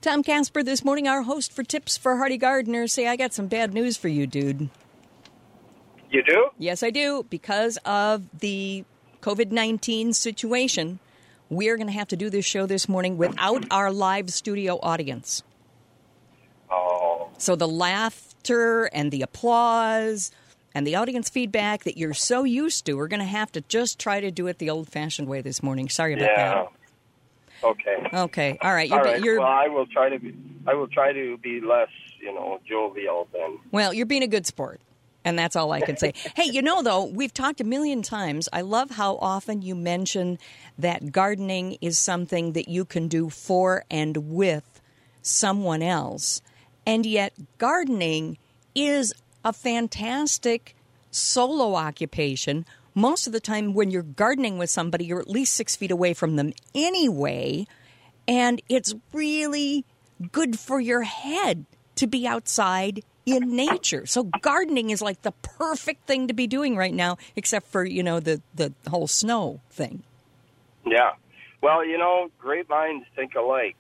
Tom Casper this morning, our host for Tips for Hardy Gardeners. Say, I got some bad news for you, dude. You do? Yes, I do. Because of the COVID-19 situation, we're going to have to do this show this morning without our live studio audience. Oh. So the laughter and the applause and the audience feedback that you're so used to, we're going to have to just try to do it the old-fashioned way this morning. Sorry about that. Okay. Okay. All right. All right. Well, I will try to be less, jovial then. Well, you're being a good sport, and that's all I can say. Hey, though, we've talked a million times. I love how often you mention that gardening is something that you can do for and with someone else, and yet gardening is a fantastic solo occupation. Most of the time when you're gardening with somebody, you're at least 6 feet away from them anyway, and it's really good for your head to be outside in nature. So gardening is like the perfect thing to be doing right now, except for, the whole snow thing. Yeah. Well, great minds think alike.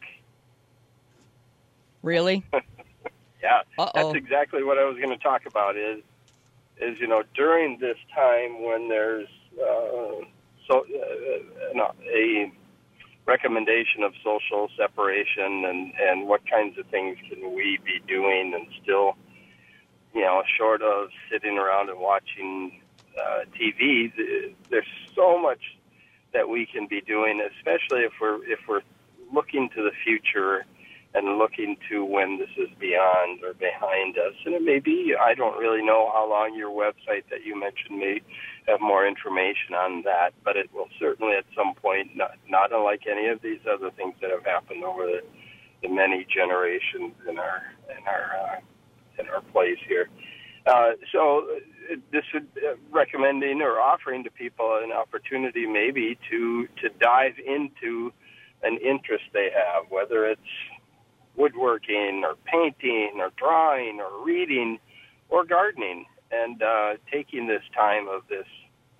Really? Yeah. Uh-oh. That's exactly what I was going to talk about is during this time when there's a recommendation of social separation and what kinds of things can we be doing and still, short of sitting around and watching TV, there's so much that we can be doing, especially if we're looking to the future and looking to when this is beyond or behind us. And it may be, I don't really know how long your website that you mentioned may have more information on that, but it will certainly at some point, not unlike any of these other things that have happened over the many generations in our place here. So this would recommending or offering to people an opportunity maybe to dive into an interest they have, whether it's woodworking or painting or drawing or reading or gardening, and taking this time of this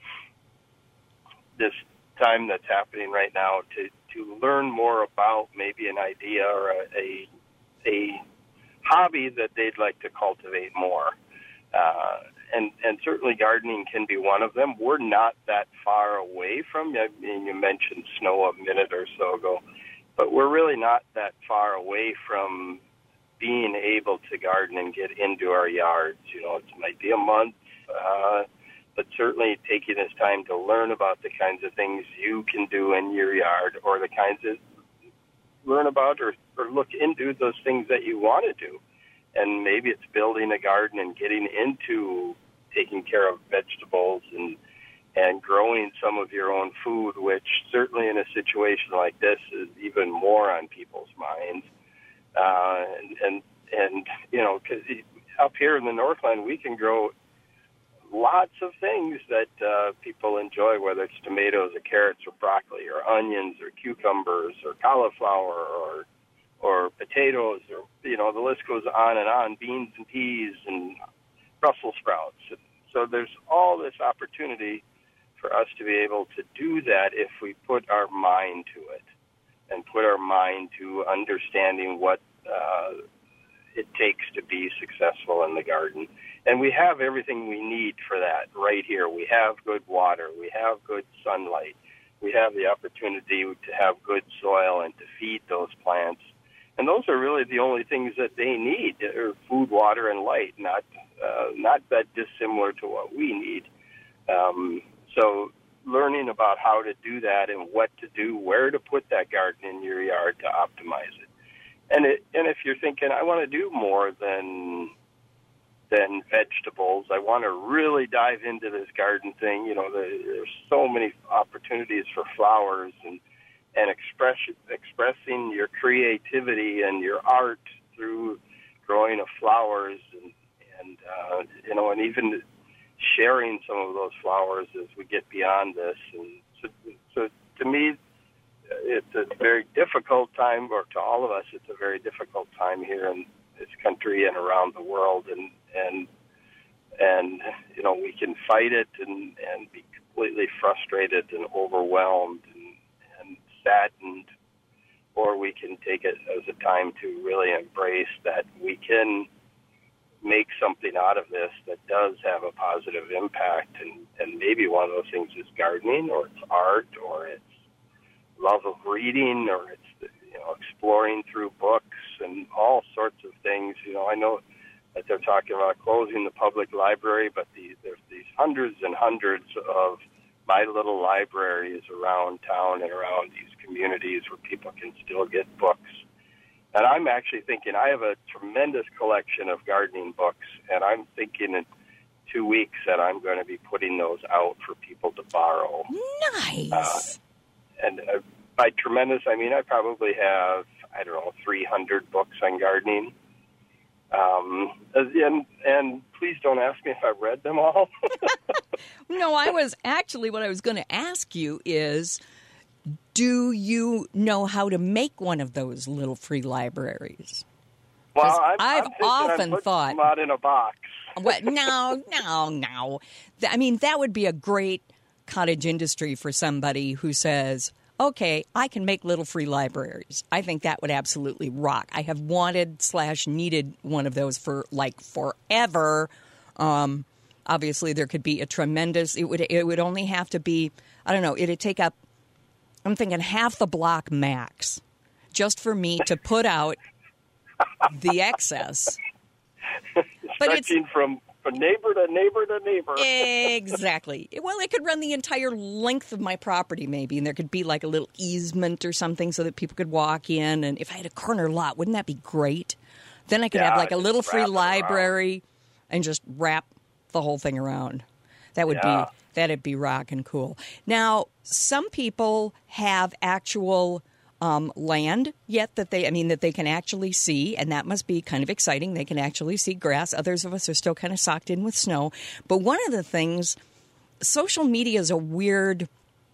time that's happening right now to learn more about maybe an idea or a hobby that they'd like to cultivate more. And certainly gardening can be one of them. We're not that far away from, you mentioned snow a minute or so ago, but we're really not that far away from being able to garden and get into our yards. It might be a month, but certainly taking this time to learn about the kinds of things you can do in your yard, or the kinds of learn about or look into those things that you want to do. And maybe it's building a garden and getting into taking care of vegetables and growing some of your own food, which certainly in a situation like this is even more on people's minds. Because up here in the Northland, we can grow lots of things that people enjoy, whether it's tomatoes or carrots or broccoli or onions or cucumbers or cauliflower or potatoes, or, the list goes on, beans and peas and Brussels sprouts. So there's all this opportunity for us to be able to do that if we put our mind to it and put our mind to understanding what it takes to be successful in the garden. And we have everything we need for that right here. We have good water. We have good sunlight. We have the opportunity to have good soil and to feed those plants. And those are really the only things that they need, are food, water, and light, not that dissimilar to what we need. So learning about how to do that and what to do, where to put that garden in your yard to optimize it. And if you're thinking, I want to do more than vegetables, I want to really dive into this garden thing, there's so many opportunities for flowers and expressing your creativity and your art through growing of flowers and even sharing some of those flowers as we get beyond this. And so to me, it's a very difficult time, or to all of us, it's a very difficult time here in this country and around the world. And we can fight it and be completely frustrated and overwhelmed and saddened or we can take it as a time to really embrace that we can make something out of this that does have a positive impact. And maybe one of those things is gardening, or it's art, or it's love of reading, or it's exploring through books and all sorts of things. I know that they're talking about closing the public library, but there's these hundreds and hundreds of my little libraries around town and around these communities where people can still get books. And I'm actually thinking, I have a tremendous collection of gardening books, and I'm thinking in 2 weeks that I'm going to be putting those out for people to borrow. Nice. And by tremendous, I mean I probably have, 300 books on gardening. And please don't ask me if I've read them all. No, what I was going to ask you is, do you know how to make one of those little free libraries? Well, I've often thought them out in a box. What? No. I mean, that would be a great cottage industry for somebody who says, okay, I can make little free libraries. I think that would absolutely rock. I have wanted/needed one of those for forever. Obviously, there could be a tremendous. It would only have to be. I don't know. It'd take up. I'm thinking half the block max, just for me to put out the excess. But Stretching from neighbor to neighbor to neighbor. Exactly. Well, it could run the entire length of my property, maybe, and there could be like a little easement or something so that people could walk in. And if I had a corner lot, wouldn't that be great? Then I could have like a little free library and just wrap the whole thing around. That'd be rockin' cool. Now, some people have actual land yet that they can actually see, and that must be kind of exciting. They can actually see grass. Others of us are still kind of socked in with snow. But one of the things, social media is a weird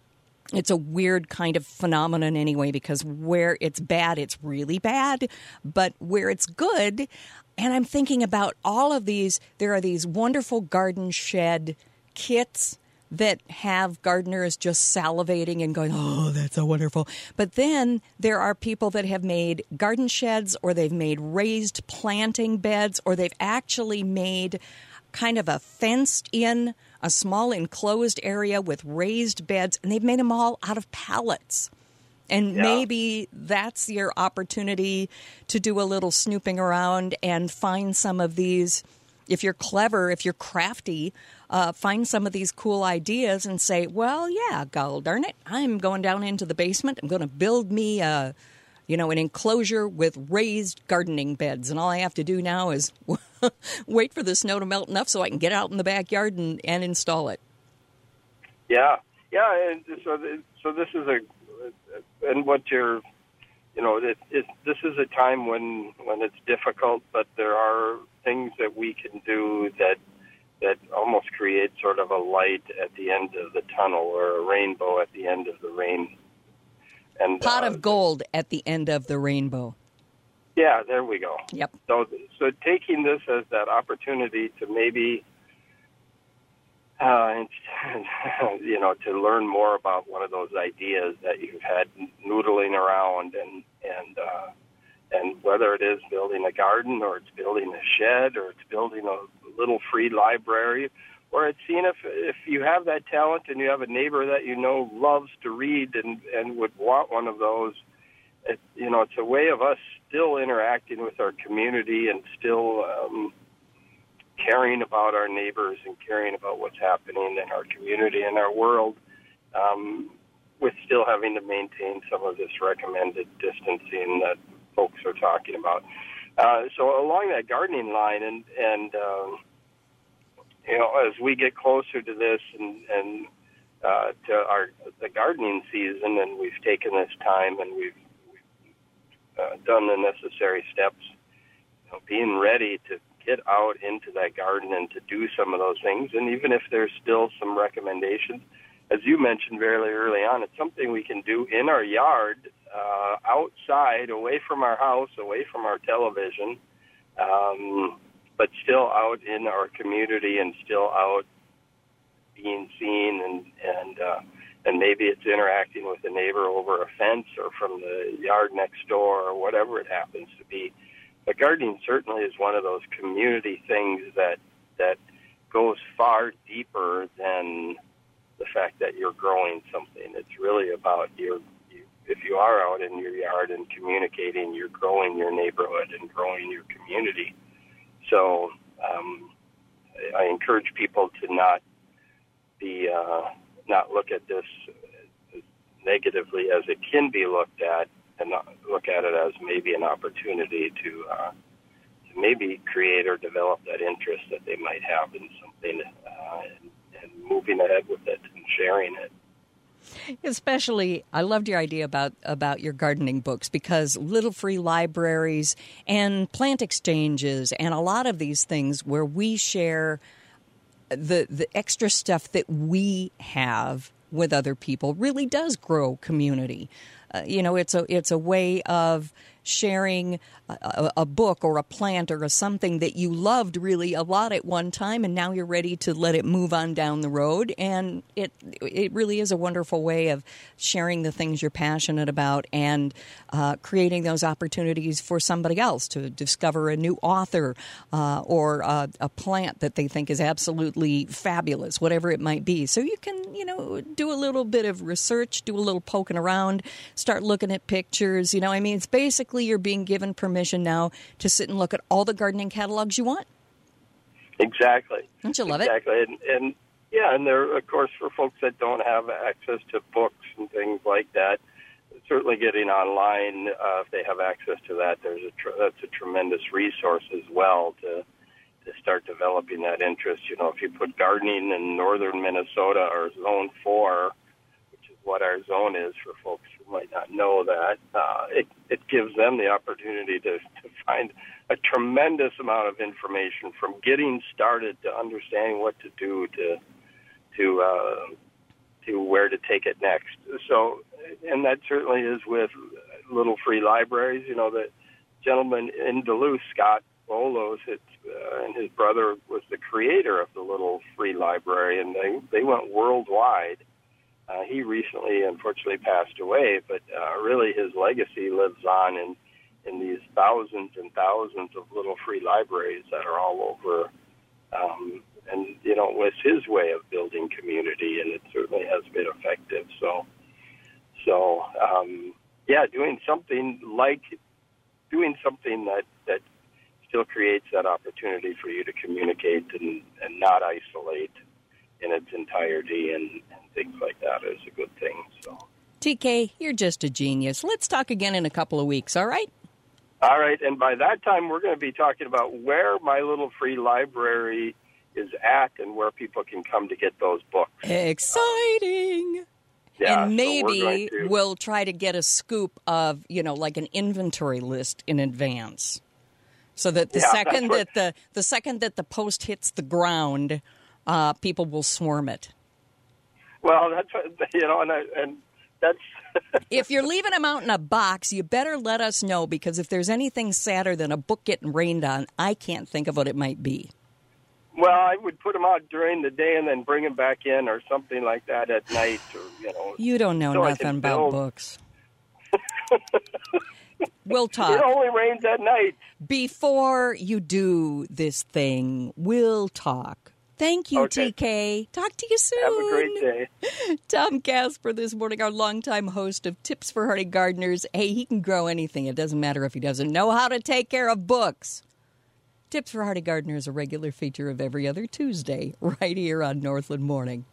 kind of phenomenon anyway, because where it's bad, it's really bad. But where it's good, and I'm thinking about all of these, there are these wonderful garden shed kits that have gardeners just salivating and going, oh, that's so wonderful. But then there are people that have made garden sheds, or they've made raised planting beds, or they've actually made kind of a fenced-in, a small enclosed area with raised beds, and they've made them all out of pallets. And maybe that's your opportunity to do a little snooping around and find some of these. If you're clever, if you're crafty, find some of these cool ideas and say, well, yeah, gol darn it, I'm going down into the basement. I'm going to build me an enclosure with raised gardening beds. And all I have to do now is wait for the snow to melt enough so I can get out in the backyard and install it. Yeah. And so this is and what you're, this is a time when it's difficult, but there are things that we can do that almost create sort of a light at the end of the tunnel, or a rainbow at the end of the rain. And pot of gold at the end of the rainbow. Yeah, there we go. Yep. So taking this as that opportunity to maybe, to learn more about one of those ideas that you've had noodling around, and whether it is building a garden, or it's building a shed, or it's building a little free library, or it's seeing if you have that talent and you have a neighbor that loves to read and would want one of those. It's a way of us still interacting with our community and still caring about our neighbors and caring about what's happening in our community and our world, with still having to maintain some of this recommended distancing that folks are talking about. So along that gardening line, and as we get closer to this and to the gardening season, and we've taken this time and we've done the necessary steps, being ready to get out into that garden and to do some of those things. And even if there's still some recommendations, as you mentioned very early on, it's something we can do in our yard, outside, away from our house, away from our television, but still out in our community and still out being seen and maybe it's interacting with a neighbor over a fence or from the yard next door or whatever it happens to be. But gardening certainly is one of those community things that goes far deeper than the fact that you're growing something. It's really about if you are out in your yard and communicating, you're growing your neighborhood and growing your community. So I encourage people to not look at this as negatively as it can be looked at, and not look at it as maybe an opportunity to maybe create or develop that interest that they might have in something, and moving ahead with it and sharing it. Especially, I loved your idea about your gardening books, because little free libraries and plant exchanges and a lot of these things where we share the extra stuff that we have with other people really does grow community. It's a way of sharing a book or a plant or something that you loved really a lot at one time, and now you're ready to let it move on down the road. And it really is a wonderful way of sharing the things you're passionate about and creating those opportunities for somebody else to discover a new author or a plant that they think is absolutely fabulous, whatever it might be. So you can, do a little bit of research, do a little poking around, start looking at pictures. It's basically you're being given permission now to sit and look at all the gardening catalogs you want. Exactly. Don't you love it? Exactly. And there, of course, for folks that don't have access to books and things like that, certainly getting online, if they have access to that, that's a tremendous resource as well to start developing that interest. If you put gardening in northern Minnesota or Zone 4, which is what our zone is for folks who might not know that, it gives them the opportunity to find a tremendous amount of information, from getting started to understanding what to do to where to take it next. So, and that certainly is with little free libraries. The gentleman in Duluth, Scott Bolos, and his brother was the creator of the little free library, and they went worldwide. He recently, unfortunately, passed away, but really his legacy lives on in these thousands and thousands of little free libraries that are all over. And, it's his way of building community, and it certainly has been effective. So doing something that still creates that opportunity for you to communicate and not isolate in its entirety and things like that is a good thing. So, TK, you're just a genius. Let's talk again in a couple of weeks, all right? All right, and by that time we're going to be talking about where my little free library is at and where people can come to get those books. Exciting! Yeah, and maybe so we'll try to get a scoop of, like an inventory list in advance. So that the second that the post hits the ground, people will swarm it. Well, that's what, and that's. If you're leaving them out in a box, you better let us know, because if there's anything sadder than a book getting rained on, I can't think of what it might be. Well, I would put them out during the day and then bring them back in or something like that at night. Or, You don't know nothing about books. We'll talk. It only rains at night. Before you do this thing, we'll talk. Thank you, okay. TK. Talk to you soon. Have a great day. Tom Casper this morning, our longtime host of Tips for Hardy Gardeners. Hey, he can grow anything. It doesn't matter if he doesn't know how to take care of books. Tips for Hardy Gardeners, a regular feature of every other Tuesday, right here on Northland Morning.